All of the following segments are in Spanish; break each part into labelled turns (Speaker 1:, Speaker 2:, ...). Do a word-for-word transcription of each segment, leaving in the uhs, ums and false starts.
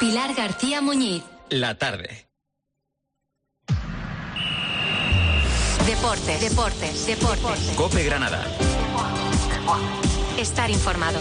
Speaker 1: Pilar García Muñiz.
Speaker 2: La tarde.
Speaker 1: Deportes, deportes, deportes.
Speaker 2: COPE Granada.
Speaker 1: Estar informado.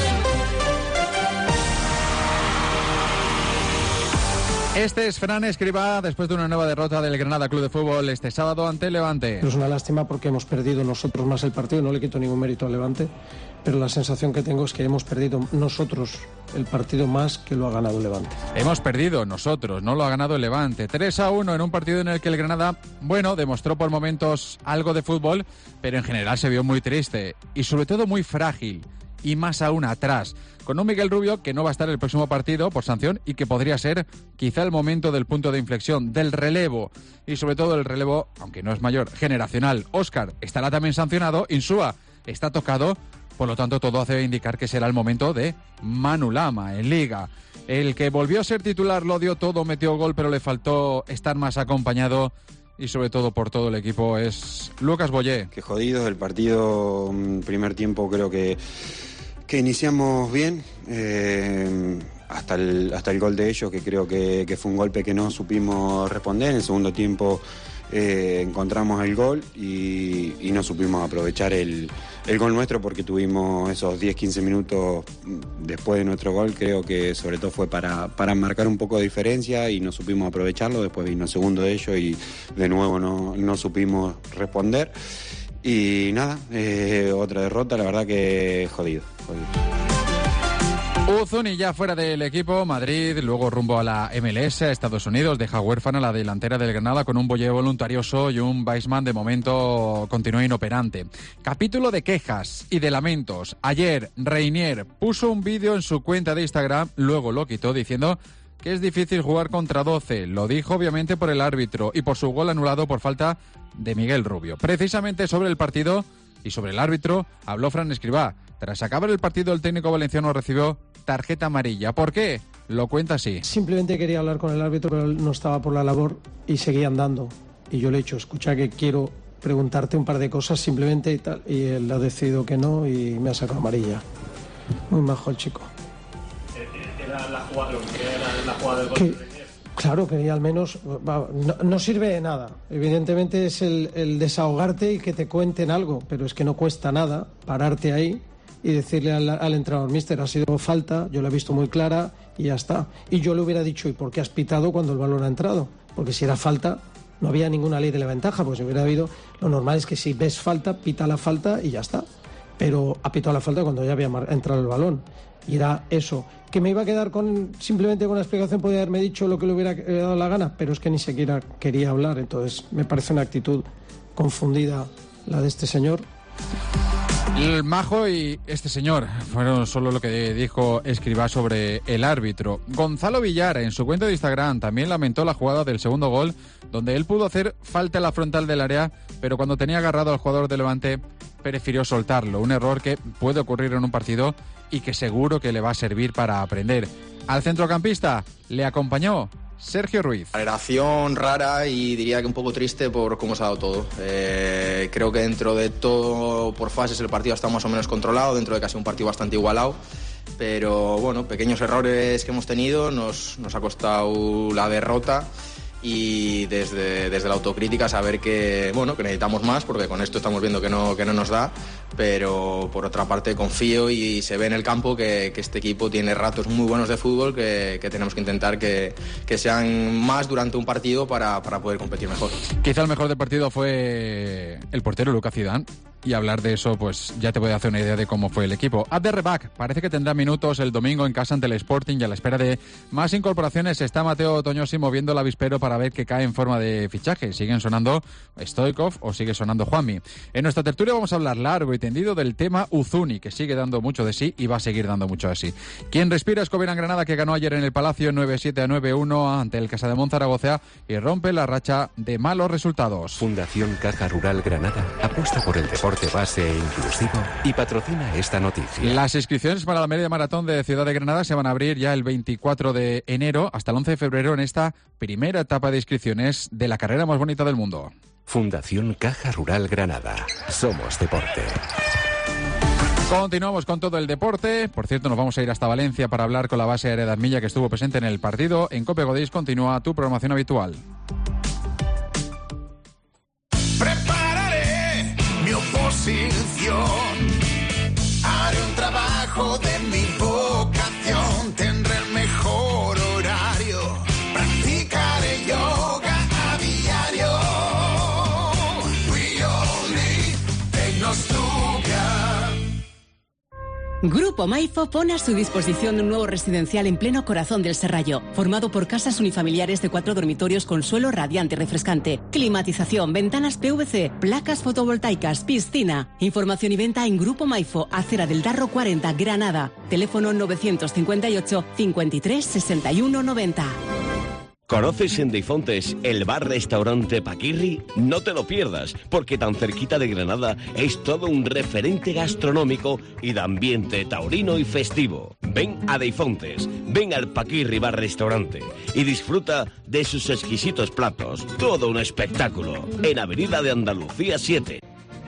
Speaker 3: Este es Fran Escribá después de una nueva derrota del Granada Club de Fútbol este sábado ante el Levante.
Speaker 4: Es una lástima porque hemos perdido nosotros más el partido, no le quito ningún mérito al Levante, pero la sensación que tengo es que hemos perdido nosotros el partido más que lo ha ganado el Levante.
Speaker 3: Hemos perdido nosotros, no lo ha ganado el Levante. tres a uno en un partido en el que el Granada, bueno, demostró por momentos algo de fútbol, pero en general se vio muy triste y sobre todo muy frágil. Y más aún atrás, con un Miguel Rubio que no va a estar el próximo partido por sanción y que podría ser quizá el momento del punto de inflexión, del relevo, y sobre todo el relevo, aunque no es mayor, generacional. Óscar estará también sancionado, Insúa está tocado, por lo tanto todo hace indicar que será el momento de Manu Lama en Liga. El que volvió a ser titular lo dio todo, metió gol, pero le faltó estar más acompañado y sobre todo por todo el equipo es Lucas Boyé.
Speaker 5: Qué jodido el partido, primer tiempo creo que que iniciamos bien, eh, hasta, el, hasta el gol de ellos, que creo que, que fue un golpe que no supimos responder. En el segundo tiempo eh, encontramos el gol y, y no supimos aprovechar el, el gol nuestro, porque tuvimos esos diez quince minutos después de nuestro gol, creo que sobre todo fue para, para marcar un poco de diferencia y no supimos aprovecharlo. Después vino el segundo de ellos y de nuevo no, no supimos responder. Y nada, eh, otra derrota, la verdad que jodido, jodido.
Speaker 3: Uzuni ya fuera del equipo, Madrid, luego rumbo a la M L S, a Estados Unidos, deja huérfana la delantera del Granada con un Boyé voluntarioso y un Weissman de momento continúa inoperante. Capítulo de quejas y de lamentos. Ayer Reinier puso un vídeo en su cuenta de Instagram, luego lo quitó diciendo que es difícil jugar contra doce. Lo dijo obviamente por el árbitro y por su gol anulado por falta de Miguel Rubio. Precisamente sobre el partido y sobre el árbitro habló Fran Escribá. Tras acabar el partido, el técnico valenciano recibió tarjeta amarilla. ¿Por qué? Lo cuenta así.
Speaker 4: Simplemente quería hablar con el árbitro, pero él no estaba por la labor y seguía andando. Y yo le he dicho, escucha que quiero preguntarte un par de cosas simplemente y tal. Y él ha decidido que no y me ha sacado amarilla. Muy majo el chico.
Speaker 6: Era la jugada, era la jugada del gol.
Speaker 4: Que, claro, que al menos no, no sirve de nada. Evidentemente es el, el desahogarte y que te cuenten algo, pero es que no cuesta nada pararte ahí y decirle al, al entrenador, míster, ha sido falta, yo la he visto muy clara y ya está. Y yo le hubiera dicho, ¿y por qué has pitado cuando el balón ha entrado? Porque si era falta, no había ninguna ley de la ventaja, pues si hubiera habido, lo normal es que si ves falta, pita la falta y ya está. Pero ha pitado la falta cuando ya había entrado el balón. Y era eso. Que me iba a quedar con simplemente con la explicación, podía haberme dicho lo que le hubiera dado la gana, pero es que ni siquiera quería hablar. Entonces me parece una actitud confundida la de este señor.
Speaker 3: El Majo y este señor fueron solo lo que dijo Escribá sobre el árbitro. Gonzalo Villar en su cuenta de Instagram también lamentó la jugada del segundo gol, donde él pudo hacer falta en la frontal del área, pero cuando tenía agarrado al jugador de Levante prefirió soltarlo. Un error que puede ocurrir en un partido y que seguro que le va a servir para aprender. Al centrocampista le acompañó Sergio Ruiz.
Speaker 7: Relación rara y diría que un poco triste por cómo se ha dado todo. Eh, creo que dentro de todo, por fases, el partido está más o menos controlado, dentro de casi un partido bastante igualado. Pero bueno, pequeños errores que hemos tenido, nos, nos ha costado la derrota. Y desde, desde la autocrítica saber que, bueno, que necesitamos más, porque con esto estamos viendo que no, que no nos da, pero por otra parte confío y se ve en el campo que, que este equipo tiene ratos muy buenos de fútbol que, que tenemos que intentar que, que sean más durante un partido para, para poder competir mejor.
Speaker 3: Quizá el mejor del partido fue el portero Lucas Zidane, y hablar de eso pues ya te puede hacer una idea de cómo fue el equipo. Abderrebak parece que tendrá minutos el domingo en casa ante el Sporting, y a la espera de más incorporaciones está Mateo Toñosi moviendo el avispero para ver que cae en forma de fichaje. ¿Siguen sonando Stoichkov o sigue sonando Juanmi? En nuestra tertulia vamos a hablar largo y tendido del tema Uzuni, que sigue dando mucho de sí y va a seguir dando mucho de sí. Quien respira es Covirán Granada, que ganó ayer en el Palacio nueve siete a nueve uno ante el Casademont Zaragoza y rompe la racha de malos resultados.
Speaker 8: Fundación Caja Rural Granada apuesta por el deporte base e inclusivo y patrocina esta noticia.
Speaker 3: Las inscripciones para la media maratón de Ciudad de Granada se van a abrir ya el veinticuatro de enero hasta el once de febrero en esta primera etapa de inscripciones de la carrera más bonita del mundo.
Speaker 8: Fundación Caja Rural Granada. Somos deporte.
Speaker 3: Continuamos con todo el deporte. Por cierto, nos vamos a ir hasta Valencia para hablar con la base aérea de Armilla que estuvo presente en el partido. En Cope Godís continúa tu programación habitual.
Speaker 2: Prepararé mi oposición, haré un trabajo de mi vocación, tendré el mejor horario, practicaré yoga a diario. We all need Tecnostudia.
Speaker 9: Grupo Maifo pone a su disposición un nuevo residencial en pleno corazón del Serrallo, formado por casas unifamiliares de cuatro dormitorios con suelo radiante y refrescante, climatización, ventanas P V C, placas fotovoltaicas, piscina. Información y venta en Grupo Maifo, Acera del Darro cuarenta, Granada. Teléfono novecientos cincuenta y ocho, cincuenta y tres, sesenta y uno, noventa.
Speaker 10: ¿Conoces en Deifontes el bar-restaurante Paquirri? No te lo pierdas, porque tan cerquita de Granada es todo un referente gastronómico y de ambiente taurino y festivo. Ven a Deifontes, ven al Paquirri bar-restaurante y disfruta de sus exquisitos platos. Todo un espectáculo, en Avenida de Andalucía siete.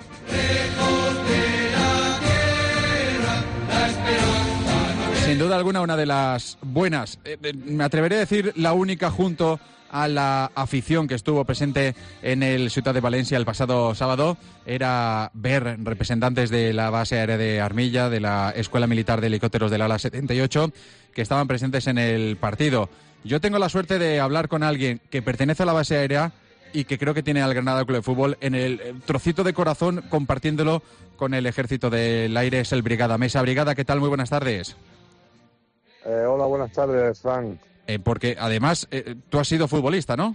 Speaker 3: Sin duda alguna, una de las buenas, eh, me atreveré a decir la única junto a la afición que estuvo presente en el Ciutat de Valencia el pasado sábado, era ver representantes de la base aérea de Armilla, de la Escuela Militar de Helicópteros del Ala setenta y ocho, que estaban presentes en el partido. Yo tengo la suerte de hablar con alguien que pertenece a la base aérea y que creo que tiene al Granada Club de Fútbol en el trocito de corazón, compartiéndolo con el Ejército del Aire, es el Brigada Mesa. Brigada, ¿qué tal? Muy buenas tardes.
Speaker 11: Eh, hola, buenas tardes, Frank.
Speaker 3: Eh, porque además eh, tú has sido futbolista, ¿no?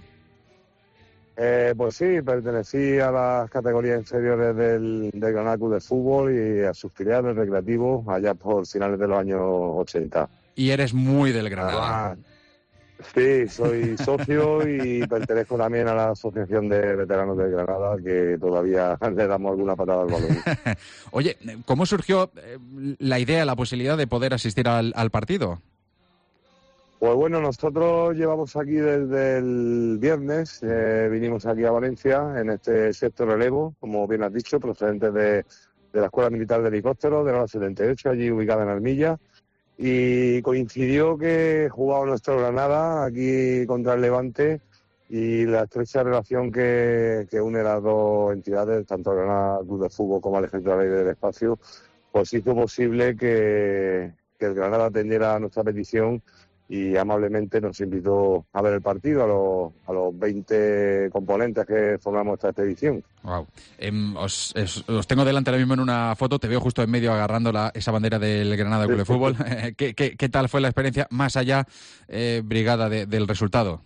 Speaker 11: Eh, pues sí, pertenecí a las categorías inferiores del, del Granada Club de Fútbol y a sus filiales recreativos allá por finales de los años ochenta.
Speaker 3: Y eres muy del Granada.
Speaker 11: Ah, sí, soy socio y pertenezco también a la Asociación de Veteranos del Granada, que todavía le damos alguna patada al balón.
Speaker 3: Oye, ¿cómo surgió eh, la idea, la posibilidad de poder asistir al, al partido?
Speaker 11: Pues bueno, nosotros llevamos aquí desde el viernes, eh, vinimos aquí a Valencia en este sexto relevo, como bien has dicho, procedentes de, de la Escuela Militar de Helicópteros de la setenta y ocho, allí ubicada en Armilla, y coincidió que jugaba nuestro Granada aquí contra el Levante y la estrecha relación que, que une las dos entidades, tanto el Granada Club de Fútbol como el Ejército del Aire del Espacio, pues hizo posible que, que el Granada atendiera a nuestra petición y amablemente nos invitó a ver el partido a los, a los veinte componentes que formamos esta expedición.
Speaker 3: Wow. Eh, os, es, os tengo delante ahora mismo en una foto, te veo justo en medio agarrando la, esa bandera del Granada Club de Fútbol. ¿Qué, qué, ¿Qué tal fue la experiencia, más allá, eh, Brigada, de, del resultado?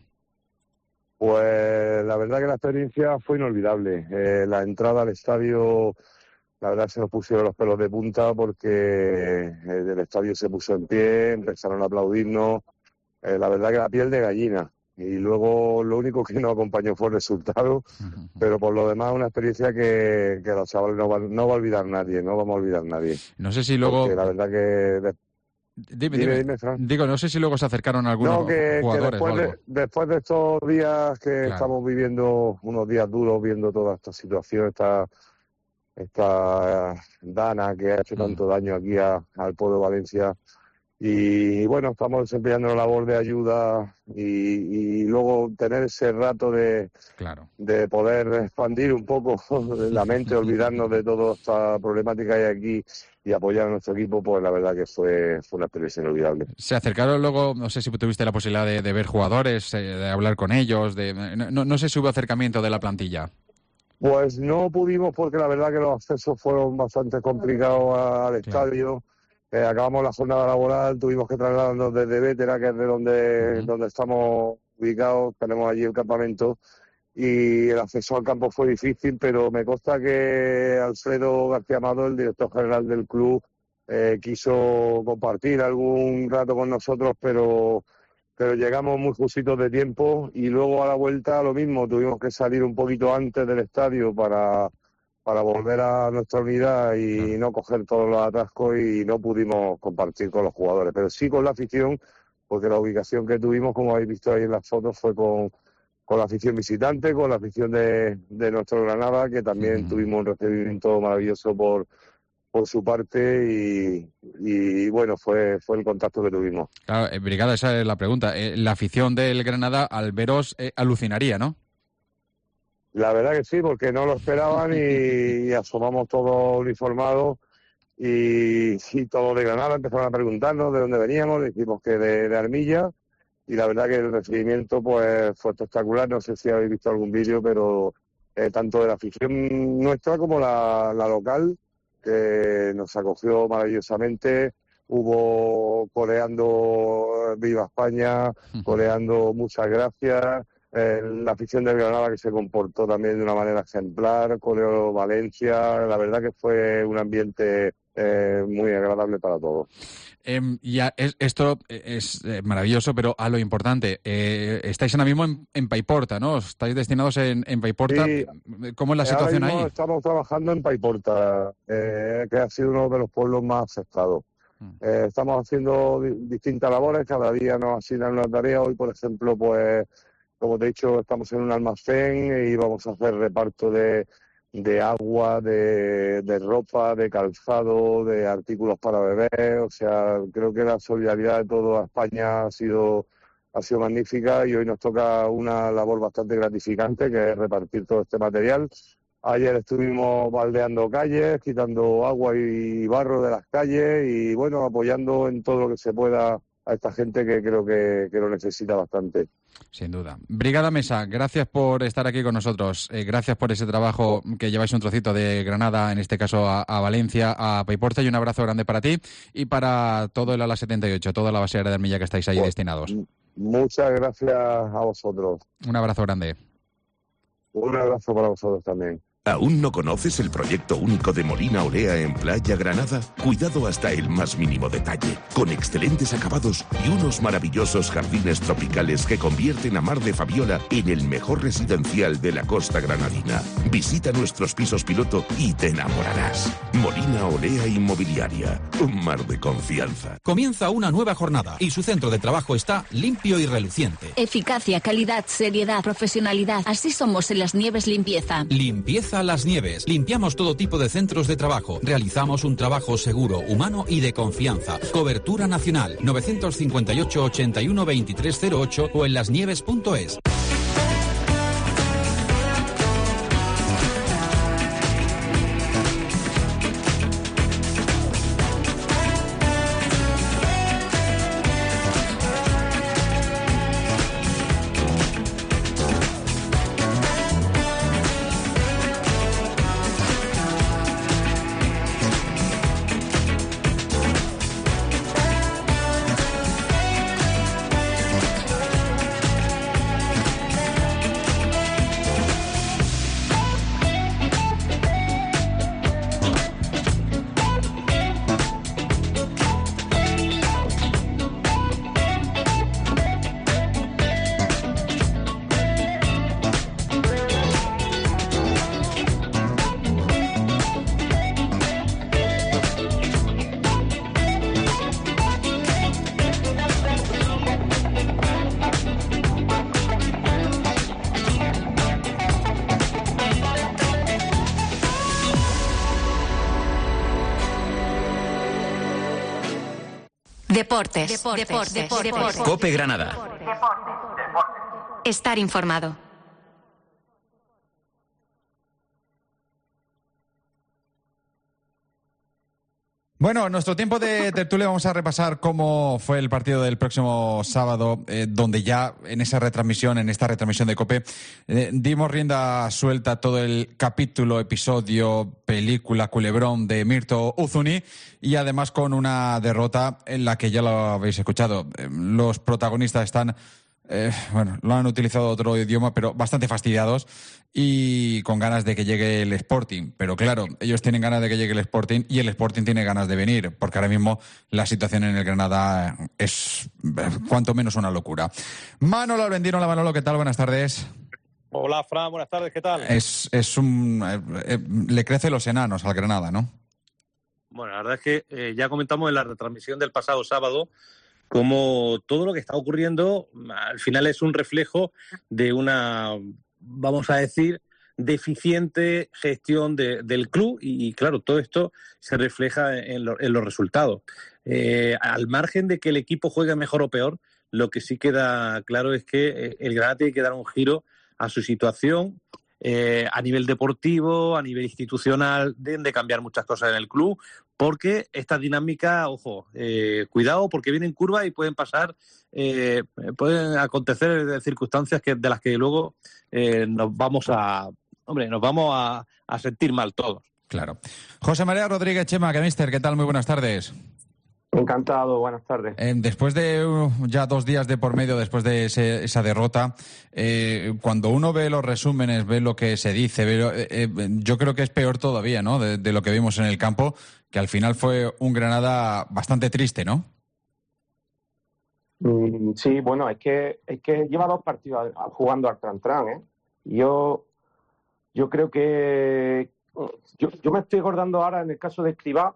Speaker 11: Pues la verdad que la experiencia fue inolvidable. Eh, la entrada al estadio, la verdad se nos pusieron los pelos de punta porque eh, el estadio se puso en pie, empezaron a aplaudirnos, eh, la verdad que la piel de gallina. Y luego lo único que nos acompañó fue el resultado, uh-huh. Pero por lo demás una experiencia que, que los chavales no, va, no va a olvidar nadie, no vamos a olvidar nadie.
Speaker 3: No sé si luego...
Speaker 11: Porque la verdad que... De...
Speaker 3: Dime, dime, dime, Fran. Digo, no sé si luego se acercaron algunos
Speaker 11: no, que,
Speaker 3: jugadores
Speaker 11: que después,
Speaker 3: o algo.
Speaker 11: De, después de estos días que
Speaker 3: claro.
Speaker 11: Estamos viviendo, unos días duros, viendo toda esta situación, esta... esta dana que ha hecho tanto daño aquí a, al pueblo de Valencia, y bueno, estamos desempeñando la labor de ayuda y, y luego tener ese rato de,
Speaker 3: claro.
Speaker 11: de poder expandir un poco la mente, olvidarnos de toda esta problemática que hay aquí y apoyar a nuestro equipo, pues la verdad que fue, fue una experiencia inolvidable.
Speaker 3: Se acercaron luego, no sé si tuviste la posibilidad de, de ver jugadores, eh, de hablar con ellos, de, no, no sé si hubo acercamiento de la plantilla.
Speaker 11: Pues no pudimos porque la verdad que los accesos fueron bastante complicados al estadio. Eh, acabamos la jornada laboral, tuvimos que trasladarnos desde Vétera, que es de donde, uh-huh. donde estamos ubicados, tenemos allí el campamento, y el acceso al campo fue difícil, pero me consta que Alfredo García Amado, el director general del club, eh, quiso compartir algún rato con nosotros, pero... pero llegamos muy justitos de tiempo y luego a la vuelta lo mismo, tuvimos que salir un poquito antes del estadio para, para volver a nuestra unidad y no coger todos los atascos y no pudimos compartir con los jugadores, pero sí con la afición, porque la ubicación que tuvimos, como habéis visto ahí en las fotos, fue con, con la afición visitante, con la afición de, de nuestro Granada, que también uh-huh. tuvimos un recibimiento maravilloso por por su parte y, y bueno, fue fue el contacto que tuvimos.
Speaker 3: Claro, eh, Brigada, esa es la pregunta. Eh, la afición del Granada al veros eh, alucinaría, ¿no?
Speaker 11: La verdad que sí, porque no lo esperaban y, y asomamos todos uniformados y sí, todos de Granada empezaron a preguntarnos de dónde veníamos, dijimos que de, de Armilla y la verdad que el recibimiento pues fue espectacular. No sé si habéis visto algún vídeo, pero eh, tanto de la afición nuestra como la, la local, que nos acogió maravillosamente. Hubo coreando Viva España, coreando muchas gracias. Eh, la afición del Granada que se comportó también de una manera ejemplar, coreó Valencia. La verdad que fue un ambiente eh, muy agradable para todos.
Speaker 3: Eh, ya es, esto es eh, maravilloso, pero a lo importante, eh, estáis ahora mismo en, en Paiporta, ¿no? Estáis destinados en, en Paiporta.
Speaker 11: Sí,
Speaker 3: ¿cómo es la situación ahí?
Speaker 11: Estamos trabajando en Paiporta, eh, que ha sido uno de los pueblos más afectados. Eh, estamos haciendo di- distintas labores, cada día nos asignan una tarea. Hoy, por ejemplo, pues, como te he dicho, estamos en un almacén y vamos a hacer reparto de, de agua, de, de ropa, de calzado, de artículos para beber. O sea, creo que la solidaridad de toda España ha sido, ha sido magnífica y hoy nos toca una labor bastante gratificante, que es repartir todo este material. Ayer estuvimos baldeando calles, quitando agua y barro de las calles y, bueno, apoyando en todo lo que se pueda a esta gente que creo que, que lo necesita bastante.
Speaker 3: Sin duda. Brigada Mesa, gracias por estar aquí con nosotros. Eh, gracias por ese trabajo que lleváis un trocito de Granada, en este caso a, a Valencia, a Paiporta, y un abrazo grande para ti y para todo el ala setenta y ocho, toda la base aérea de Armilla que estáis ahí
Speaker 11: Pues,
Speaker 3: destinados.
Speaker 11: Muchas gracias a vosotros.
Speaker 3: Un abrazo grande.
Speaker 11: Un abrazo para vosotros también.
Speaker 12: ¿Aún no conoces el proyecto único de Molina Olea en Playa Granada? Cuidado hasta el más mínimo detalle, con excelentes acabados y unos maravillosos jardines tropicales que convierten a Mar de Fabiola en el mejor residencial de la costa granadina. Visita nuestros pisos piloto y te enamorarás. Molina Olea Inmobiliaria, un mar de confianza.
Speaker 13: Comienza una nueva jornada y su centro de trabajo está limpio y reluciente.
Speaker 14: Eficacia, calidad, seriedad, profesionalidad. Así somos en Las Nieves Limpieza.
Speaker 13: Limpieza Las Nieves. Limpiamos todo tipo de centros de trabajo. Realizamos un trabajo seguro, humano y de confianza. Cobertura nacional. novecientos cincuenta y ocho, ochenta y uno, veintitrés cero ocho o en lasnieves punto es.
Speaker 1: Deportes. Deportes. Deportes. Deportes.
Speaker 15: COPE Granada.
Speaker 1: Estar informado.
Speaker 3: Bueno, nuestro tiempo de tertulia vamos a repasar cómo fue el partido del próximo sábado, eh, donde ya en esa retransmisión, en esta retransmisión de COPE, eh, dimos rienda suelta a todo el capítulo, episodio, película, culebrón de Mirto Uzuni, y además con una derrota en la que ya lo habéis escuchado. Eh, los protagonistas están, eh, bueno, lo han utilizado otro idioma, pero bastante fastidiados y con ganas de que llegue el Sporting. Pero claro, ellos tienen ganas de que llegue el Sporting y el Sporting tiene ganas de venir, porque ahora mismo la situación en el Granada es cuanto menos una locura. Manolo Albendino, hola Manolo, ¿qué tal? Buenas tardes.
Speaker 16: Hola Fran, buenas tardes, ¿qué tal?
Speaker 3: Es, es un... Eh, eh, le crecen los enanos al Granada, ¿no?
Speaker 16: Bueno, la verdad es que eh, ya comentamos en la retransmisión del pasado sábado como todo lo que está ocurriendo al final es un reflejo de una, vamos a decir, deficiente gestión de, del club y, y, claro, todo esto se refleja en, lo, en los resultados. Eh, al margen de que el equipo juegue mejor o peor, lo que sí queda claro es que el Granada tiene que dar un giro a su situación eh, a nivel deportivo, a nivel institucional, deben de cambiar muchas cosas en el club, porque esta dinámica, ojo, eh, cuidado, porque vienen curvas y pueden pasar, eh, pueden acontecer circunstancias que de las que luego eh, nos vamos a, hombre, nos vamos a, a sentir mal todos.
Speaker 3: Claro. José María Rodríguez Chema, que mister, ¿qué tal? Muy buenas tardes.
Speaker 15: Encantado, buenas tardes.
Speaker 3: Eh, después de uh, ya dos días de por medio, después de ese, esa derrota, eh, cuando uno ve los resúmenes, ve lo que se dice, ve lo, eh, eh, yo creo que es peor todavía, ¿no?, de, de lo que vimos en el campo, que al final fue un Granada bastante triste, ¿no?
Speaker 15: Mm, sí, bueno, es que es que lleva dos partidos jugando al tran-tran, ¿eh? Yo, yo creo que... Yo, yo me estoy acordando ahora en el caso de Escribá,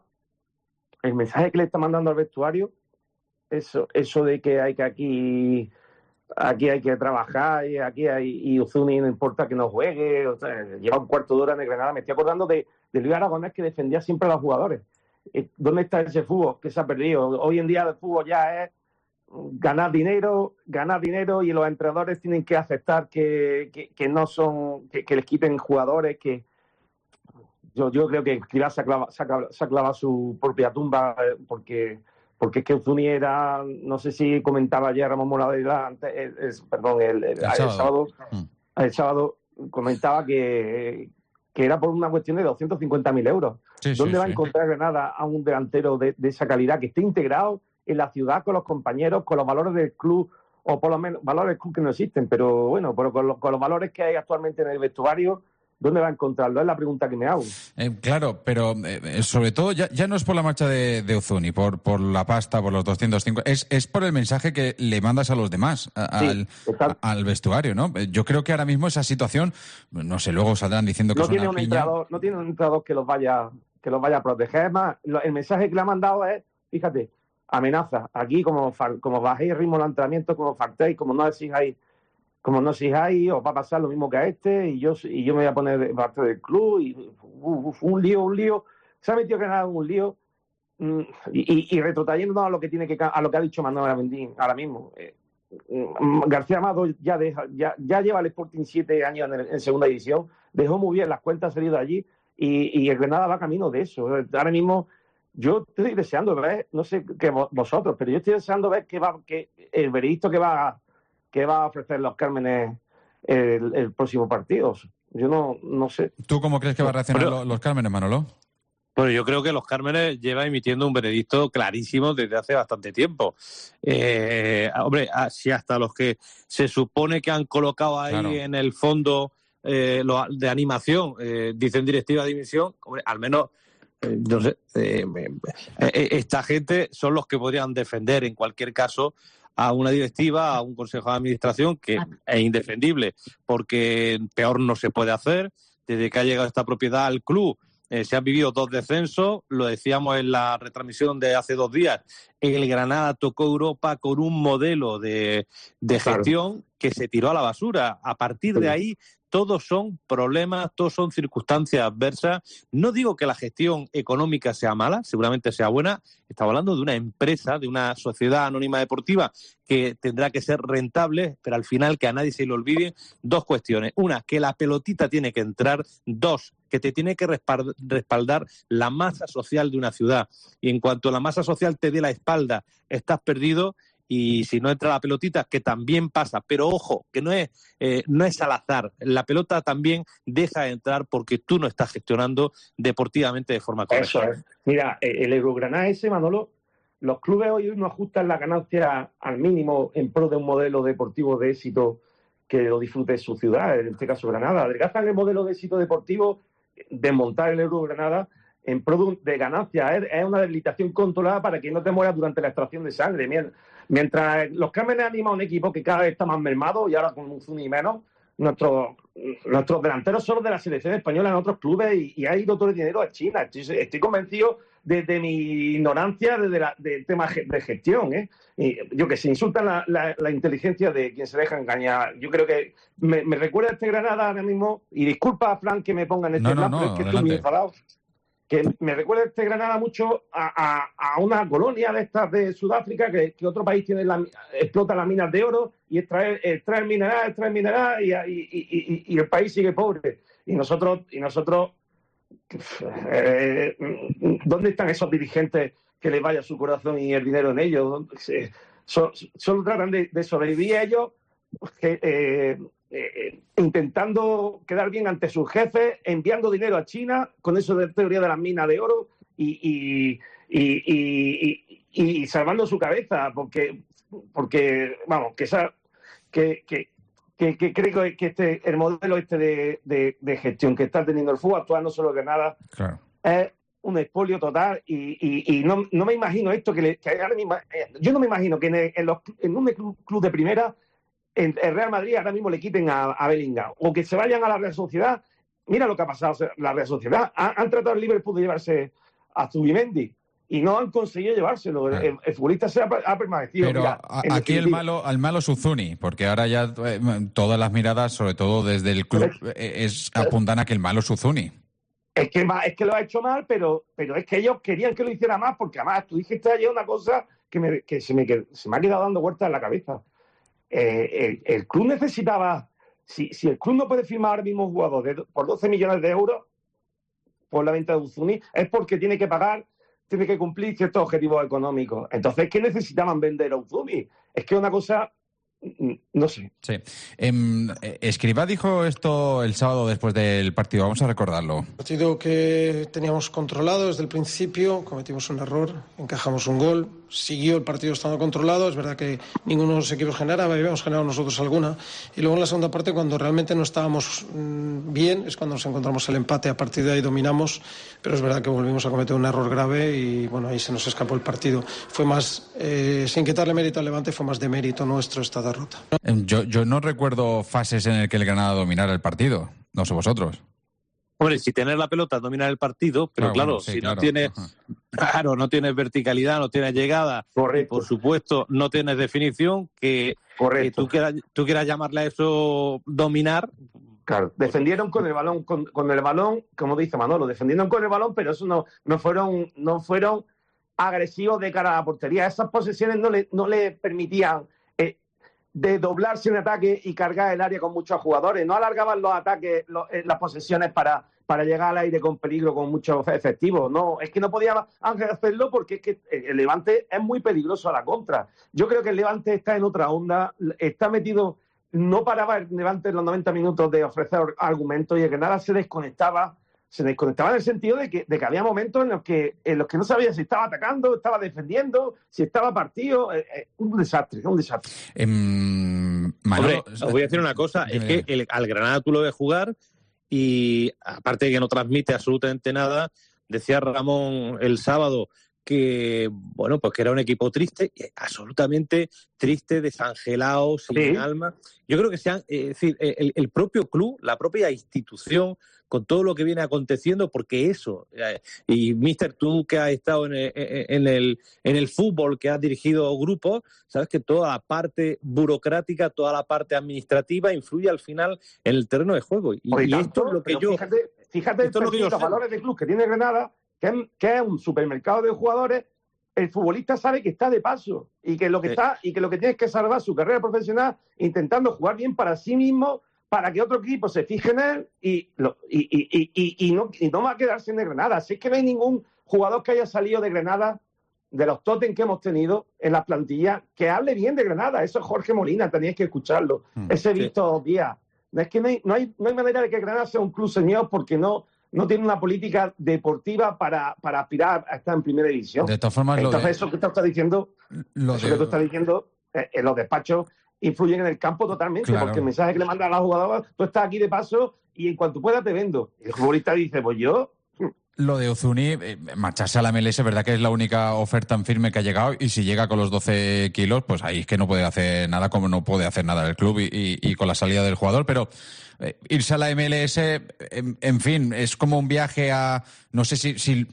Speaker 15: el mensaje que le está mandando al vestuario, eso, eso de que hay que aquí, aquí hay que trabajar y aquí hay, y Uzuni no importa que no juegue, o sea, lleva un cuarto de hora en el Granada. Me estoy acordando de, de Luis Aragonés, que defendía siempre a los jugadores. ¿Dónde está ese fútbol que se ha perdido? Hoy en día el fútbol ya es ganar dinero, ganar dinero, y los entrenadores tienen que aceptar que, que, que no son, que, que les quiten jugadores, que Yo, yo creo que Escribá se ha clavado, se ha clavado, se ha clavado su propia tumba, porque, porque es que Uzuni era, no sé si comentaba ayer Ramón Moradela, antes, es, perdón, el, el, el, sábado. el, sábado, mm. el sábado comentaba que, que era por una cuestión de doscientos cincuenta mil euros. Sí, ¿Dónde sí, va sí. a encontrar Granada a un delantero de, de esa calidad, que esté integrado en la ciudad con los compañeros, con los valores del club, o por lo menos valores del club que no existen, pero bueno, pero con los, con los valores que hay actualmente en el vestuario? ¿Dónde va a encontrarlo? Es la pregunta que me hago. Eh,
Speaker 3: claro, pero eh, sobre todo ya, ya no es por la marcha de, de Uzuni, por, por la pasta, por los doscientos cinco, es, es por el mensaje que le mandas a los demás, a, sí, al, a, al vestuario, ¿no? Yo creo que ahora mismo esa situación, no sé, luego saldrán diciendo que
Speaker 15: no
Speaker 3: es
Speaker 15: tiene
Speaker 3: una
Speaker 15: un
Speaker 3: piña.
Speaker 15: Entrenador, no tiene un entrenador que los vaya, que los vaya a proteger. Es más, el mensaje que le ha mandado es, fíjate, amenaza. Aquí, como, como bajéis el ritmo del entrenamiento, como faltéis, como no exijáis como no exijáis, os va a pasar lo mismo que a este, y yo y yo me voy a poner parte del club, y uh, uh, un lío, un lío. Se ha metido que nada un lío, mm, y, y, y retrotrayéndonos a lo que tiene que a lo que ha dicho Manuel Avendín ahora mismo. Eh, mm, García Amado ya, deja, ya, ya lleva el Sporting siete años en, el, en segunda división, dejó muy bien las cuentas salidas allí, y, y el Granada va camino de eso. Ahora mismo yo estoy deseando ver, no sé qué vosotros, pero yo estoy deseando ver que va, que el veredicto que va a que va a ofrecer los Cármenes el, el próximo partido. Yo no, no sé.
Speaker 3: ¿Tú cómo crees que va a reaccionar Pero, los Cármenes, Manolo?
Speaker 16: Bueno, yo creo que los Cármenes lleva emitiendo un veredicto clarísimo desde hace bastante tiempo. Eh, hombre, si hasta los que se supone que han colocado ahí claro. en el fondo eh, lo, de animación eh, dicen directiva de dimisión, hombre, al menos... Eh, no sé, eh, eh, esta gente son los que podrían defender en cualquier caso a una directiva, a un consejo de administración que es indefendible, porque peor no se puede hacer. Desde que ha llegado esta propiedad al club eh, se han vivido dos descensos, lo decíamos en la retransmisión de hace dos días, el Granada tocó Europa con un modelo de, de gestión claro. que se tiró a la basura. A partir de ahí todos son problemas, todos son circunstancias adversas. No digo que la gestión económica sea mala, seguramente sea buena. Estamos hablando de una empresa, de una sociedad anónima deportiva que tendrá que ser rentable, pero al final que a nadie se le olvide dos cuestiones. Una, que la pelotita tiene que entrar. Dos, que te tiene que respaldar la masa social de una ciudad. Y en cuanto la masa social te dé la espalda, estás perdido. Y si no entra la pelotita, que también pasa, pero ojo, que no es eh, no es al azar. La pelota también deja de entrar porque tú no estás gestionando deportivamente de forma correcta.
Speaker 15: Eso es. Mira, el Eurogranada ese, Manolo, los clubes hoy no ajustan la ganancia al mínimo en pro de un modelo deportivo de éxito que lo disfrute su ciudad, en este caso Granada. Adelgazan el modelo de éxito deportivo, desmontar el Eurogranada en pro de ganancia. Es, es una debilitación controlada para que no te mueras durante la extracción de sangre. Mientras los Cármenes animan a un equipo que cada vez está más mermado y ahora con un Uzuni menos, nuestros nuestros delanteros son los de la selección española en otros clubes y, y ha ido todo el dinero a China. Estoy, estoy convencido desde de mi ignorancia de la, del tema de gestión, ¿eh? Y yo que se insultan la, la, la inteligencia de quien se deja engañar. Yo creo que me, me recuerda este Granada ahora mismo, y disculpa, Fran, que me ponga en este
Speaker 3: no,
Speaker 15: plan,
Speaker 3: no,
Speaker 15: pero
Speaker 3: no,
Speaker 15: es que estoy muy enfadado. Que me recuerda este Granada mucho a, a, a una colonia de estas de Sudáfrica que, que otro país tiene la, explota las minas de oro y extrae, extrae mineral, extrae mineral y, y, y, y el país sigue pobre. Y nosotros, y nosotros eh, ¿dónde están esos dirigentes que les vaya su corazón y el dinero en ellos? Solo, solo tratan de, de sobrevivir a ellos que, eh, Eh, intentando quedar bien ante sus jefes, enviando dinero a China con eso de teoría de las minas de oro y, y, y, y, y, y salvando su cabeza, porque, porque vamos, que, esa, que, que, que, que creo que este el modelo este de, de, de gestión que está teniendo el fútbol actual, no solo que nada,
Speaker 3: claro,
Speaker 15: es un expolio total y, y, y no, no me imagino esto que, le, que ahora mismo, eh, yo no me imagino que en, el, en, los, en un club, club de primera en el Real Madrid ahora mismo le quiten a, a Bellingham o que se vayan a la Real Sociedad. Mira lo que ha pasado la Real Sociedad. Han, han tratado el Liverpool de llevarse a Zubimendi y no han conseguido llevárselo. El, el, el futbolista se ha, ha permanecido.
Speaker 3: Pero
Speaker 15: Mira,
Speaker 3: a, aquí el malo, al malo Suzuni, porque ahora ya eh, todas las miradas, sobre todo desde el club, eh, es, apuntan a que el malo Suzuni.
Speaker 15: Es que, es que lo ha hecho mal, pero, pero es que ellos querían que lo hiciera más, porque además tú dijiste ayer una cosa que, me, que, se, me, que se me ha quedado dando vueltas en la cabeza. Eh, el, el club necesitaba, si, si el club no puede firmar ahora mismo un jugador de, por doce millones de euros por la venta de Uzuni, es porque tiene que pagar, tiene que cumplir ciertos objetivos económicos. Entonces, ¿qué necesitaban vender a Uzuni? Es que una cosa, no sé.
Speaker 3: Sí. Eh, Escribá dijo esto el sábado después del partido, vamos a recordarlo.
Speaker 4: Partido que teníamos controlado desde el principio, cometimos un error, encajamos un gol, siguió el partido estando controlado, es verdad que ninguno de los equipos generaba, habíamos generado nosotros alguna, y luego en la segunda parte, cuando realmente no estábamos mmm, bien, es cuando nos encontramos el empate, a partir de ahí dominamos, pero es verdad que volvimos a cometer un error grave y bueno, ahí se nos escapó el partido. Fue más, eh, sin quitarle mérito al Levante, fue más de mérito nuestro esta derrota.
Speaker 3: Yo, yo no recuerdo fases en las que el Granada dominara el partido, no sé vosotros.
Speaker 16: Hombre, si tener la pelota es dominar el partido, pero ah, claro, bueno, sí, si claro. no tienes, claro, no tienes verticalidad, no tienes llegada, y por supuesto no tienes definición, que, que tú quieras, tú quieras llamarle a eso dominar.
Speaker 15: Claro, defendieron con el balón, con, con el balón, como dice Manolo, defendieron con el balón, pero eso no, no fueron, no fueron agresivos de cara a la portería. Esas posesiones no le, no le permitían eh, de doblarse en ataque y cargar el área con muchos jugadores. No alargaban los ataques, los, eh, las posesiones para, para llegar al aire con peligro, con muchos efectivos. No, es que no podía hacerlo porque es que el Levante es muy peligroso a la contra. Yo creo que el Levante está en otra onda, está metido, no paraba el Levante en los noventa minutos de ofrecer argumentos y el Granada se desconectaba. Se desconectaba en el sentido de que, de que había momentos en los que en los que no sabía si estaba atacando, estaba defendiendo, si estaba partido. Eh, eh, un desastre, un desastre.
Speaker 3: Eh,
Speaker 16: Hombre, os voy a decir una cosa, es que el, al Granada tú lo ves jugar y aparte de que no transmite absolutamente nada, decía Ramón el sábado que bueno, pues que era un equipo triste, absolutamente triste, desangelado, sin ¿sí? alma. Yo creo que se han, eh, es decir, el, el propio club, la propia institución, con todo lo que viene aconteciendo, porque eso, y mister tú que has estado en el, en el, en el fútbol, que has dirigido grupos, sabes que toda la parte burocrática, toda la parte administrativa influye al final en el terreno de juego. Y,
Speaker 15: Oye,
Speaker 16: y
Speaker 15: tanto,
Speaker 16: esto es lo que yo...
Speaker 15: Fíjate, fíjate
Speaker 16: esto
Speaker 15: el
Speaker 16: es lo que yo
Speaker 15: los
Speaker 16: sé.
Speaker 15: valores de club que tiene Granada, que es, que es un supermercado de jugadores. El futbolista sabe que está de paso y que lo que, sí. está, y que, lo que tiene es que salvar su carrera profesional intentando jugar bien para sí mismo, para que otro equipo se fije en él y, lo, y, y, y, y, y, no, y no va a quedarse en Granada. Si es que no hay ningún jugador que haya salido de Granada, de los tótem que hemos tenido en las plantillas, que hable bien de Granada. Eso es Jorge Molina, teníais que escucharlo. Mm, Ese visto sí. días. Es que no hay, no, hay, no hay manera de que Granada sea un club señor porque no, no tiene una política deportiva para, para aspirar a estar en primera división.
Speaker 3: De todas formas,
Speaker 15: Entonces,
Speaker 3: lo de...
Speaker 15: eso que tú estás diciendo,
Speaker 3: lo
Speaker 15: eso
Speaker 3: de...
Speaker 15: que tú estás diciendo eh, en los despachos influyen en el campo totalmente,
Speaker 3: claro.
Speaker 15: porque el mensaje que le mandan a la jugadora, tú estás aquí de paso y en cuanto pueda te vendo. Y el futbolista dice, pues yo,
Speaker 3: Lo de Uzuni, eh, marcharse a la M L S, es verdad que es la única oferta en firme que ha llegado, y si llega con los doce kilos, pues ahí es que no puede hacer nada, como no puede hacer nada el club y, y, y con la salida del jugador. Pero eh, irse a la M L S, en, en fin, es como un viaje a... No sé si, si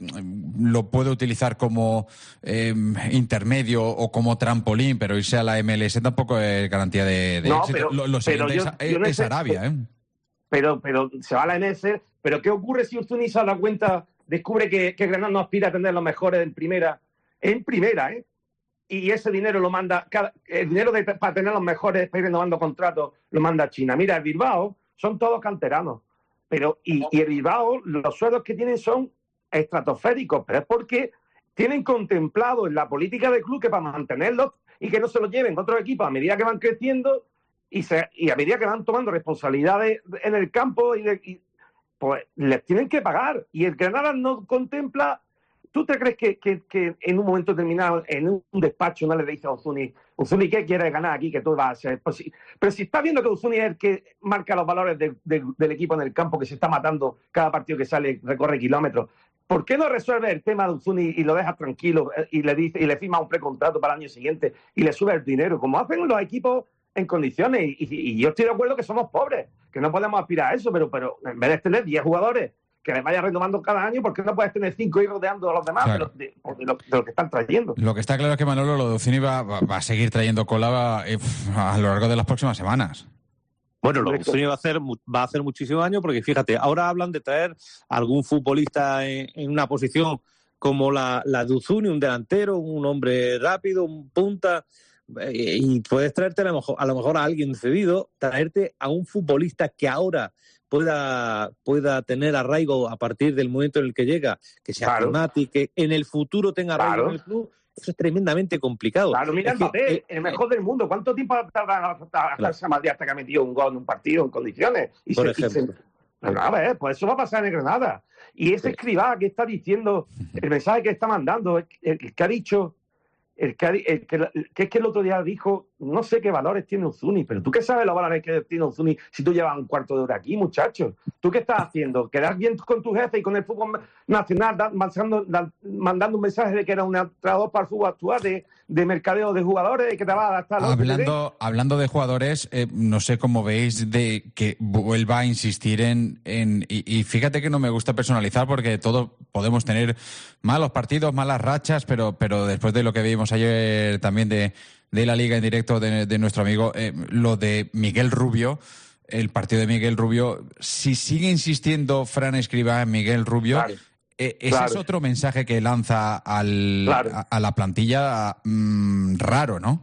Speaker 3: lo puede utilizar como eh, intermedio o como trampolín, pero irse a la M L S tampoco es garantía de, de
Speaker 15: no,
Speaker 3: éxito.
Speaker 15: Pero,
Speaker 3: lo lo siguiente
Speaker 15: pero yo,
Speaker 3: es,
Speaker 15: yo no
Speaker 3: es
Speaker 15: sé,
Speaker 3: Arabia, ¿eh?
Speaker 15: Pero, pero se va a la M S S. ¿Pero qué ocurre si Uzuni se da cuenta, descubre que, que Granada no aspira a tener los mejores en primera? En primera, ¿eh? Y ese dinero lo manda, cada, el dinero de, para tener los mejores, para ir renovando contratos, lo manda a China. Mira, el Bilbao son todos canteranos. Pero, y, y el Bilbao, los sueldos que tienen son estratosféricos, pero es porque tienen contemplado en la política del club que para mantenerlos y que no se los lleven otros equipos a medida que van creciendo y, se, y a medida que van tomando responsabilidades en el campo y, de, y pues les tienen que pagar. Y el Granada no contempla... ¿Tú te crees que, que, que en un momento determinado, en un despacho, no le dice a Uzuni, Uzuni, ¿qué quieres ganar aquí? Que tú vas a ser... Pues si, pero si está viendo que Uzuni es el que marca los valores de, de, del equipo en el campo, que se está matando cada partido que sale, recorre kilómetros, ¿por qué no resuelve el tema de Uzuni y lo dejas tranquilo y le dice y le firma un precontrato para el año siguiente y le sube el dinero, como hacen los equipos en condiciones? Y, y, y yo estoy de acuerdo que somos pobres, que no podemos aspirar a eso, pero, pero en vez de tener diez jugadores que les vaya renovando cada año, ¿por qué no puedes tener cinco y rodeando a los demás claro. de, lo, de, de, lo, de lo que están trayendo?
Speaker 3: Lo que está claro es que Manolo, lo de Uzuni va, va, va a seguir trayendo cola va, eh, a lo largo de las próximas semanas.
Speaker 16: Bueno, lo de Uzuni va a hacer va a hacer muchísimos años, porque fíjate, ahora hablan de traer algún futbolista en, en una posición como la, la de Uzuni, un delantero, un hombre rápido, un punta, eh, y puedes traerte a lo mejor a, lo mejor a alguien cedido, traerte a un futbolista que ahora pueda pueda tener arraigo a partir del momento en el que llega, que sea
Speaker 15: claro.
Speaker 16: climático, que en el futuro tenga arraigo claro. en el club. Eso es tremendamente complicado.
Speaker 15: Claro, mira Mbappé, eh, el mejor del mundo. ¿Cuánto tiempo ha tardado hasta claro. Madrid hasta que ha metido un gol en un partido en condiciones? Y
Speaker 16: Por
Speaker 15: se,
Speaker 16: ejemplo.
Speaker 15: Y se... A ver, pues eso va a pasar en Granada. Y ese Escribá que está diciendo, el mensaje que está mandando, el, el que ha dicho, el que, ha, el que, el que es que el otro día dijo, no sé qué valores tiene Uzuni, pero tú qué sabes los valores que tiene Uzuni si tú llevas un cuarto de hora aquí, muchacho. ¿Tú qué estás haciendo? ¿Quedar bien con tu jefe y con el fútbol nacional, da, mandando, da, mandando un mensaje de que era un entrenador para el fútbol actual, de, de mercadeo de jugadores, que te va a adaptar?
Speaker 3: Hablando, hablando de jugadores, eh, no sé cómo veis de que vuelva a insistir en... en y, y fíjate que no me gusta personalizar, porque todos podemos tener malos partidos, malas rachas, pero, pero después de lo que vimos ayer también de... de la Liga en directo de, de nuestro amigo, eh, lo de Miguel Rubio, el partido de Miguel Rubio, si sigue insistiendo Fran Escribá en Miguel Rubio, claro, eh, ese claro. es otro mensaje que lanza al, claro. a, a la plantilla mmm, raro, ¿no?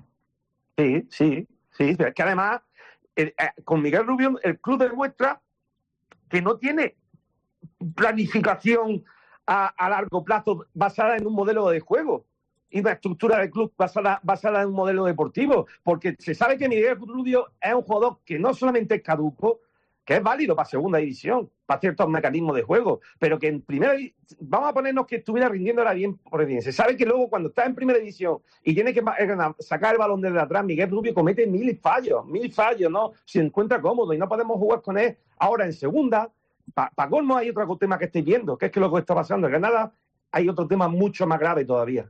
Speaker 15: Sí, sí, sí, es que además el, eh, con Miguel Rubio el club demuestra que no tiene planificación a, a largo plazo basada en un modelo de juego y una estructura del club basada, basada en un modelo deportivo, porque se sabe que Miguel Rubio es un jugador que no solamente es caduco, que es válido para segunda división, para ciertos mecanismos de juego, pero que en primera vamos a ponernos que estuviera rindiéndola bien por bien. Se sabe que luego cuando está en primera división y tiene que sacar el balón desde atrás, Miguel Rubio comete mil fallos, mil fallos, ¿no? Se encuentra cómodo y no podemos jugar con él ahora en segunda. Para pa colmo hay otro tema que estáis viendo, que es que lo que está pasando en Granada hay otro tema mucho más grave todavía.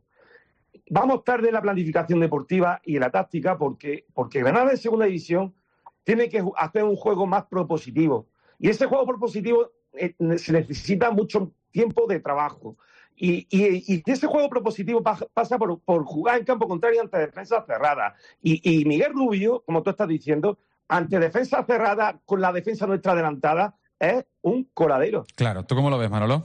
Speaker 15: Vamos tarde en la planificación deportiva y en la táctica porque, porque Granada en segunda división tiene que hacer un juego más propositivo. Y ese juego propositivo eh, se necesita mucho tiempo de trabajo. Y, y, y ese juego propositivo pasa por, por jugar en campo contrario ante defensas cerradas. Y, y Miguel Rubio, como tú estás diciendo, ante defensas cerradas con la defensa nuestra adelantada, es un coladero.
Speaker 3: Claro, ¿tú cómo lo ves, Manolo?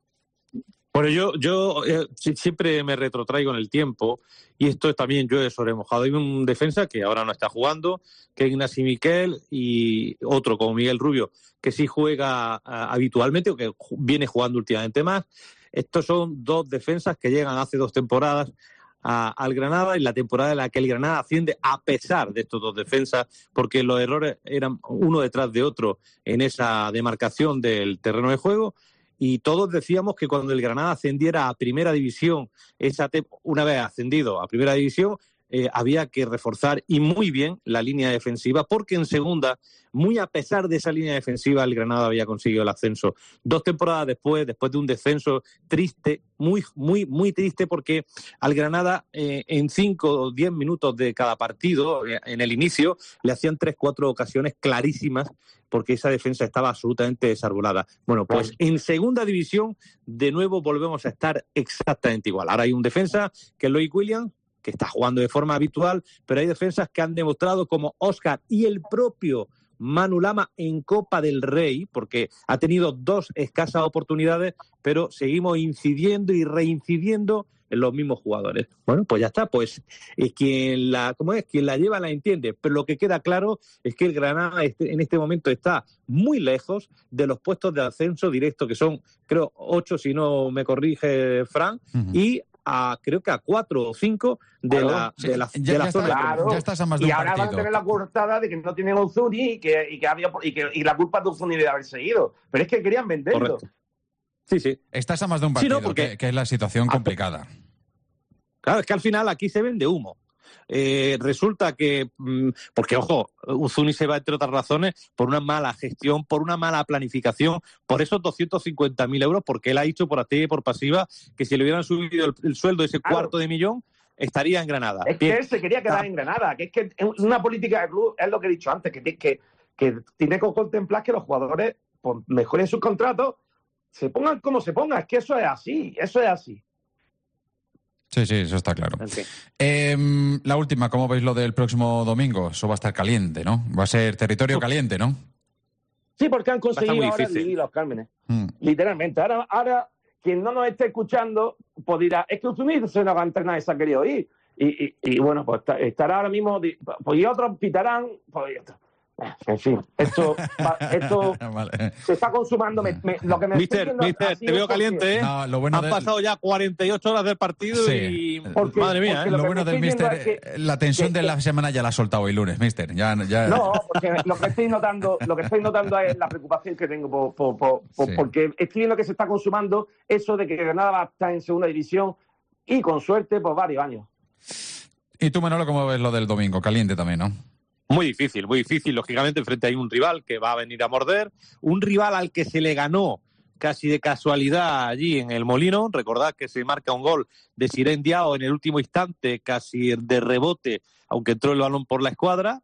Speaker 16: Bueno, yo, yo eh, siempre me retrotraigo en el tiempo y esto es también yo he sobremojado. Hay un defensa que ahora no está jugando, que es Ignasi Miquel, y otro como Miguel Rubio, que sí juega uh, habitualmente o que viene jugando últimamente más. Estos son dos defensas que llegan hace dos temporadas a, al Granada, y la temporada en la que el Granada asciende a pesar de estos dos defensas, porque los errores eran uno detrás de otro en esa demarcación del terreno de juego. Y todos decíamos que cuando el Granada ascendiera a Primera División, esa te- una vez ascendido a Primera División, eh, había que reforzar y muy bien la línea defensiva, porque en segunda, muy a pesar de esa línea defensiva, el Granada había conseguido el ascenso. Dos temporadas después, después de un descenso triste, muy, muy, muy triste, porque al Granada eh, en cinco o diez minutos de cada partido, eh, en el inicio, le hacían tres, cuatro ocasiones clarísimas, porque esa defensa estaba absolutamente desarbolada. Bueno, pues en segunda división, de nuevo volvemos a estar exactamente igual. Ahora hay un defensa, que es Loic Williams, que está jugando de forma habitual, pero hay defensas que han demostrado, como Óscar y el propio Manu Lama en Copa del Rey, porque ha tenido dos escasas oportunidades, pero seguimos incidiendo y reincidiendo en los mismos jugadores. Bueno, pues ya está, pues es quien la, ¿cómo es? Quien la lleva la entiende, pero lo que queda claro es que el Granada este, en este momento está muy lejos de los puestos de ascenso directo, que son, creo, ocho, si no me corrige Fran, uh-huh. y a, creo que a cuatro o cinco de
Speaker 17: claro,
Speaker 16: la,
Speaker 17: sí,
Speaker 16: de la,
Speaker 17: ya,
Speaker 16: de la
Speaker 17: ya
Speaker 16: zona.
Speaker 17: Está, claro. Ya estás a más de
Speaker 15: y
Speaker 17: un
Speaker 15: ahora
Speaker 17: partido.
Speaker 15: van a tener la coartada de que no tienen Uzuni y que, y que había y que y la culpa de Uzuni de haber seguido. Pero es que querían venderlo.
Speaker 16: Correcto. Sí, sí.
Speaker 3: Estás a más de un partido, sí, no, porque... que, que es la situación complicada.
Speaker 16: Claro, es que al final aquí se vende humo. Eh, resulta que, porque ojo, Uzuni se va, entre otras razones, por una mala gestión, por una mala planificación, por esos doscientos cincuenta mil euros, porque él ha dicho por activa y por pasiva que si le hubieran subido el, el sueldo de ese claro. cuarto de millón, estaría en Granada.
Speaker 15: Es Bien. que él se quería quedar ah. en Granada, que es que es una política de club, es lo que he dicho antes, que, que, que tiene que contemplar que los jugadores pues, mejoren sus contratos, se pongan como se pongan, es que eso es así, eso es así.
Speaker 3: Sí, sí, eso está claro. Okay. Eh, la última, ¿cómo veis lo del próximo domingo? Eso va a estar caliente, ¿no? Va a ser territorio caliente, ¿no?
Speaker 15: Sí, porque han conseguido ahora dividir los Cármenes. Mm. Literalmente. Ahora, ahora, quien no nos esté escuchando, pues dirá, es que Uzuni se nos va a entrenar y se ha querido ir. Y, y, y bueno, pues estará ahora mismo, pues y otros pitarán, pues y otros. En fin, esto, esto vale. se está consumando. Me, me, lo que me
Speaker 16: Mister, mister te veo caliente, ¿eh? No, lo bueno Han del... pasado ya cuarenta y ocho horas del partido sí. y...
Speaker 15: Porque,
Speaker 16: madre mía, ¿eh?
Speaker 3: Lo, lo bueno del mister, es que, la tensión que, de la semana ya la ha soltado hoy lunes, mister. Ya, ya...
Speaker 15: No, porque lo que estoy notando, lo que estoy notando es la preocupación que tengo por, por, por, por, sí. porque estoy viendo que se está consumando eso de que Granada va a estar en segunda división y con suerte por varios años.
Speaker 3: ¿Y tú, Manolo, cómo ves lo del domingo? Caliente también, ¿no?
Speaker 16: Muy difícil, muy difícil. Lógicamente, enfrente hay un rival que va a venir a morder, un rival al que se le ganó casi de casualidad allí en el Molino. Recordad que se marca un gol de Sirén Diao en el último instante, casi de rebote, aunque entró el balón por la escuadra.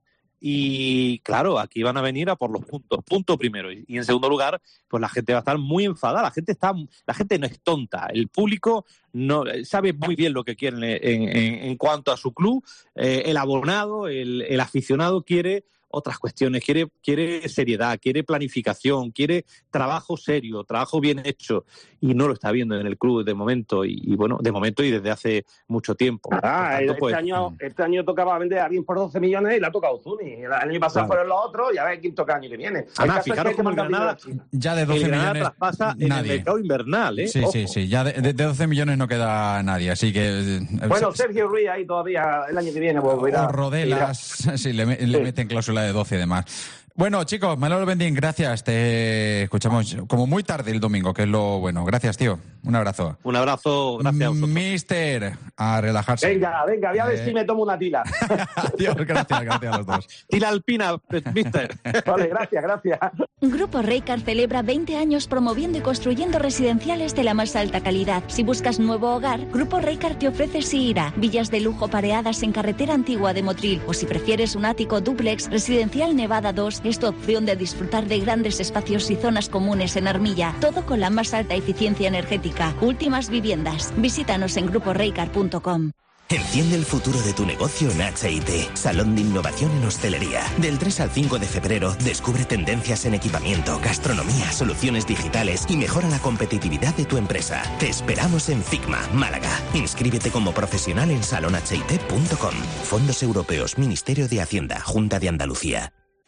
Speaker 16: Y claro, aquí van a venir a por los puntos, punto primero. Y, y en segundo lugar, pues la gente va a estar muy enfadada. La gente está, la gente no es tonta. El público no sabe muy bien lo que quiere en, en, en cuanto a su club. Eh, el abonado, el, el aficionado quiere otras cuestiones, quiere, quiere seriedad, quiere planificación, quiere trabajo serio, trabajo bien hecho, y no lo está viendo en el club de momento, y, y bueno, de momento y desde hace mucho tiempo.
Speaker 15: Ah, tanto, este, pues, año, este año tocaba vender a alguien por doce millones y la ha tocado Uzuni. El año pasado claro. fueron los otros y a ver quién toca el año que viene.
Speaker 16: Además, fijaros cómo el Granada
Speaker 3: ya de doce millones
Speaker 16: traspasa en
Speaker 3: nadie.
Speaker 16: el mercado invernal, ¿eh?
Speaker 3: Sí,
Speaker 16: Ojo.
Speaker 3: sí, sí, ya de, de, de doce millones no queda nadie, así que...
Speaker 15: Bueno, Sergio Ruiz ahí todavía el año que viene. Pues,
Speaker 3: o Rodelas, sí, le, le sí. meten cláusula de doce y demás. Bueno, chicos, Manolo Bendín, gracias. Te escuchamos como muy tarde el domingo, que es lo bueno. Gracias, tío. Un abrazo.
Speaker 16: Un abrazo, gracias a vosotros.
Speaker 3: Mister, a relajarse.
Speaker 15: Venga, venga, voy a ver eh... si me tomo una tila.
Speaker 3: Adiós, gracias, gracias a los dos.
Speaker 16: Tila alpina, mister.
Speaker 15: Vale, gracias, gracias.
Speaker 14: Grupo Reycar celebra veinte años promoviendo y construyendo residenciales de la más alta calidad. Si buscas nuevo hogar, Grupo Reycar te ofrece Siira, villas de lujo pareadas en carretera antigua de Motril, o si prefieres un ático dúplex, Residencial Nevada dos es tu opción de disfrutar de grandes espacios y zonas comunes en Armilla, todo con la más alta eficiencia energética. Últimas viviendas. Visítanos en grupo reycar punto com.
Speaker 18: Enciende el futuro de tu negocio en H I T, Salón de Innovación en Hostelería. Del tres al cinco de febrero, descubre tendencias en equipamiento, gastronomía, soluciones digitales y mejora la competitividad de tu empresa. Te esperamos en Figma, Málaga. Inscríbete como profesional en salon h i t punto com. Fondos Europeos, Ministerio de Hacienda, Junta de Andalucía.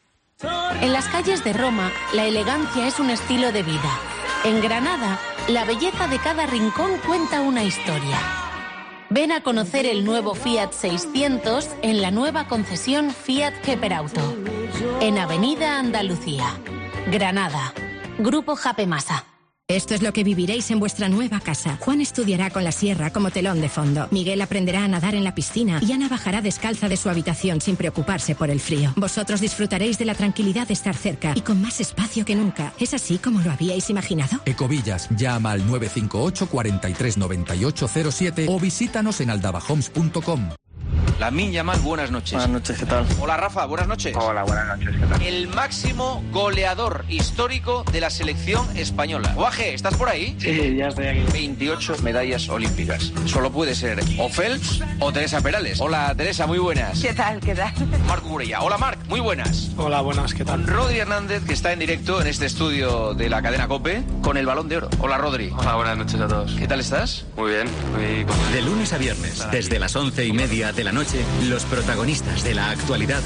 Speaker 19: En las calles de Roma, la elegancia es un estilo de vida. En Granada, la belleza de cada rincón cuenta una historia. Ven a conocer el nuevo Fiat seiscientos en la nueva concesión Fiat Keperauto. En Avenida Andalucía. Granada. Grupo Jape Masa.
Speaker 17: Esto es lo que viviréis en vuestra nueva casa. Juan estudiará con la sierra como telón de fondo. Miguel aprenderá a nadar en la piscina y Ana bajará descalza de su habitación sin preocuparse por el frío. Vosotros disfrutaréis de la tranquilidad de estar cerca y con más espacio que nunca. ¿Es así como lo habíais imaginado?
Speaker 20: Ecovillas, llama al nueve cinco ocho, cuatro tres nueve ocho cero siete o visítanos en aldabahomes punto com.
Speaker 21: Lamine Yamal, buenas noches.
Speaker 22: Buenas noches, ¿qué tal?
Speaker 21: Hola Rafa, buenas noches.
Speaker 22: Hola, buenas noches, ¿qué tal?
Speaker 21: El máximo goleador histórico de la selección española. Guaje, ¿estás por ahí?
Speaker 22: Sí, ya estoy aquí.
Speaker 21: veintiocho medallas olímpicas. Solo puede ser o Phelps o Teresa Perales. Hola Teresa, muy buenas.
Speaker 23: ¿Qué tal, qué tal?
Speaker 21: Marc Burella. Hola Marc, muy buenas.
Speaker 22: Hola, buenas, ¿qué tal?
Speaker 21: Rodri Hernández, que está en directo en este estudio de la cadena COPE con el Balón de Oro. Hola Rodri.
Speaker 22: Hola, buenas noches a todos.
Speaker 21: ¿Qué tal estás?
Speaker 22: Muy bien, muy...
Speaker 24: De lunes a viernes, desde las once y media de la noche, los protagonistas de la actualidad